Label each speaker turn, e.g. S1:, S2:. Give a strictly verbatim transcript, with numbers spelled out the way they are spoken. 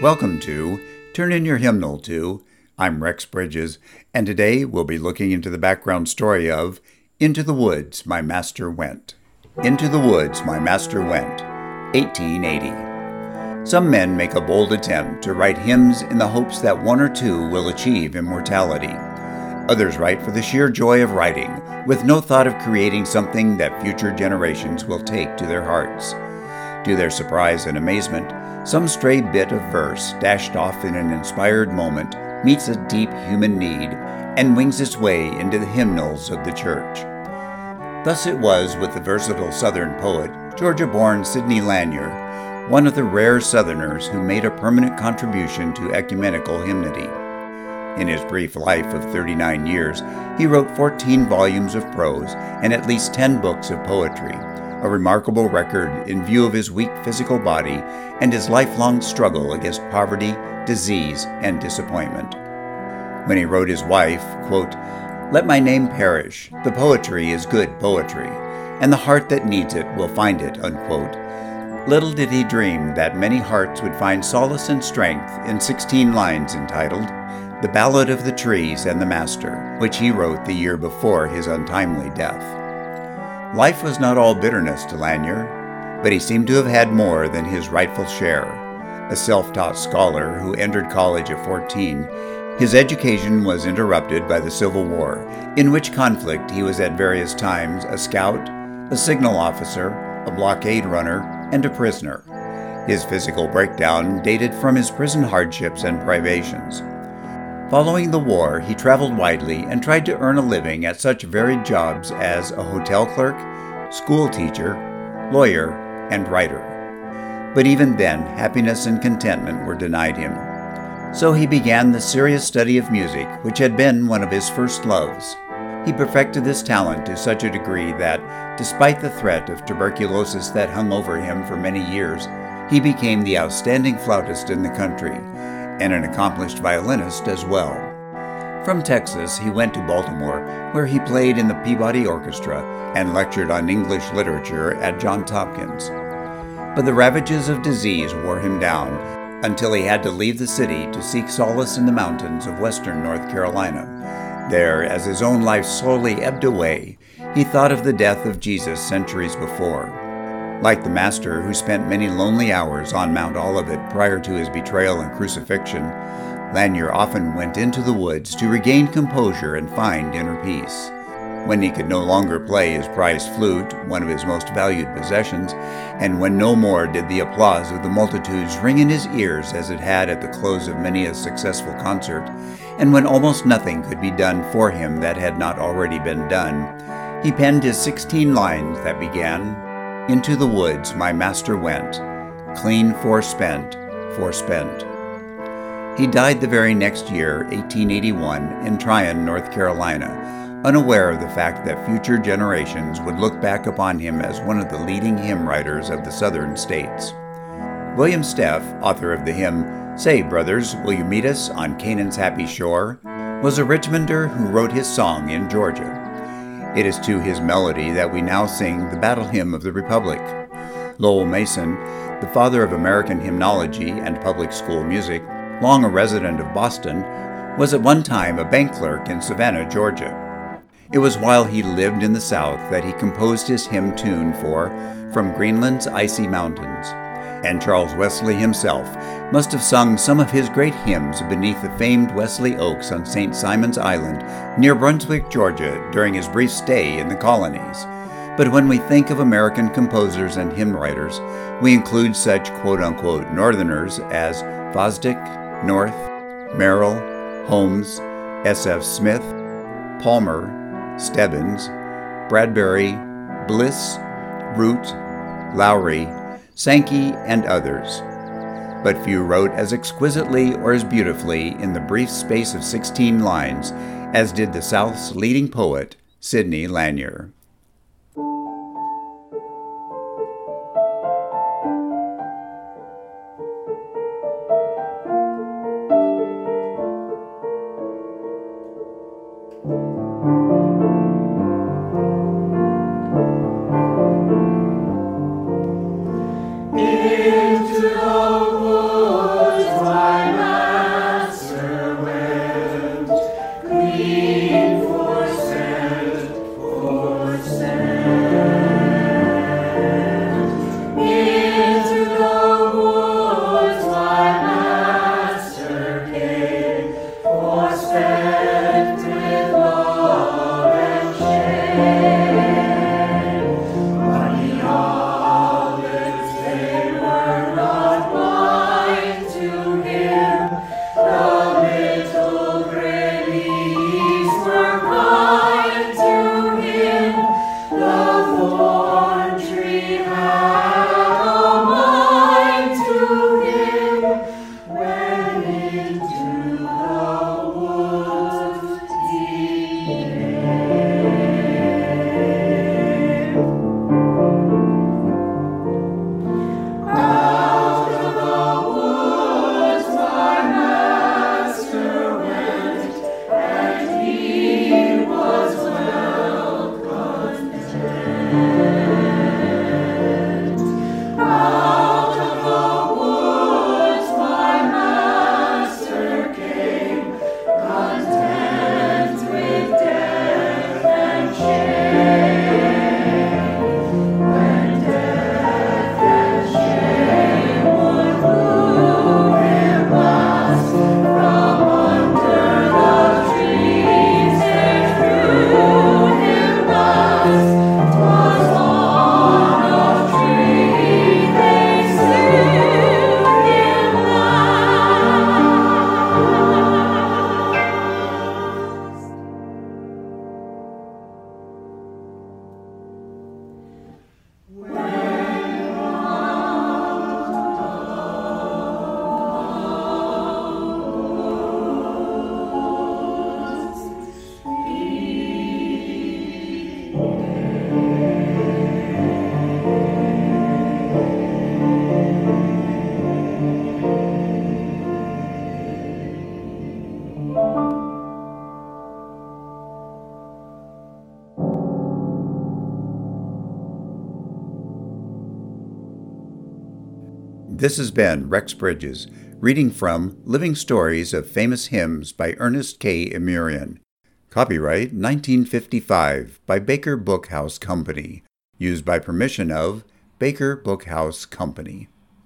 S1: Welcome to Turn In Your Hymnal To. I'm Rex Bridges, and today we'll be looking into the background story of Into the Woods My Master Went. Into the Woods My Master Went, eighteen eighty. Some men make a bold attempt to write hymns in the hopes that one or two will achieve immortality. Others write for the sheer joy of writing, with no thought of creating something that future generations will take to their hearts. To their surprise and amazement, some stray bit of verse dashed off in an inspired moment meets a deep human need and wings its way into the hymnals of the church. Thus it was with the versatile Southern poet, Georgia-born Sidney Lanier, one of the rare Southerners who made a permanent contribution to ecumenical hymnody. In his brief life of thirty-nine years, he wrote fourteen volumes of prose and at least ten books of poetry, a remarkable record in view of his weak physical body and his lifelong struggle against poverty, disease, and disappointment. When he wrote his wife, quote, "Let my name perish, the poetry is good poetry, and the heart that needs it will find it," unquote, little did he dream that many hearts would find solace and strength in sixteen lines entitled The Ballad of the Trees and the Master, which he wrote the year before his untimely death. Life was not all bitterness to Lanier, but he seemed to have had more than his rightful share. A self-taught scholar who entered college at fourteen, his education was interrupted by the Civil War, in which conflict he was at various times a scout, a signal officer, a blockade runner, and a prisoner. His physical breakdown dated from his prison hardships and privations. Following the war, he traveled widely and tried to earn a living at such varied jobs as a hotel clerk, school teacher, lawyer, and writer. But even then, happiness and contentment were denied him. So he began the serious study of music, which had been one of his first loves. He perfected this talent to such a degree that, despite the threat of tuberculosis that hung over him for many years, he became the outstanding flautist in the country, and an accomplished violinist as well. From Texas, he went to Baltimore, where he played in the Peabody Orchestra and lectured on English literature at Johns Hopkins. But the ravages of disease wore him down until he had to leave the city to seek solace in the mountains of western North Carolina. There, as his own life slowly ebbed away, he thought of the death of Jesus centuries before. Like the Master, who spent many lonely hours on Mount Olivet prior to his betrayal and crucifixion, Lanier often went into the woods to regain composure and find inner peace. When he could no longer play his prized flute, one of his most valued possessions, and when no more did the applause of the multitudes ring in his ears as it had at the close of many a successful concert, and when almost nothing could be done for him that had not already been done, he penned his sixteen lines that began, "Into the woods my master went, clean forspent, forspent." He died the very next year, eighteen eighty-one, in Tryon, North Carolina, unaware of the fact that future generations would look back upon him as one of the leading hymn writers of the southern states. William Steff, author of the hymn, "Say, Brothers, Will You Meet Us on Canaan's Happy Shore?" was a Richmonder who wrote his song in Georgia. It is to his melody that we now sing the Battle Hymn of the Republic. Lowell Mason, the father of American hymnology and public school music, long a resident of Boston, was at one time a bank clerk in Savannah, Georgia. It was while he lived in the South that he composed his hymn tune for From Greenland's Icy Mountains, and Charles Wesley himself must have sung some of his great hymns beneath the famed Wesley Oaks on Saint Simon's Island near Brunswick, Georgia, during his brief stay in the colonies. But when we think of American composers and hymn writers, we include such quote-unquote Northerners as Fosdick, North, Merrill, Holmes, S F Smith, Palmer, Stebbins, Bradbury, Bliss, Root, Lowry, Sankey, and others. But few wrote as exquisitely or as beautifully in the brief space of sixteen lines as did the South's leading poet, Sidney Lanier.
S2: Into the woods
S1: This has been Rex Bridges, reading from Living Stories of Famous Hymns by Ernest K. Emurian. Copyright nineteen fifty-five by Baker Book House Company. Used by permission of Baker Book House Company.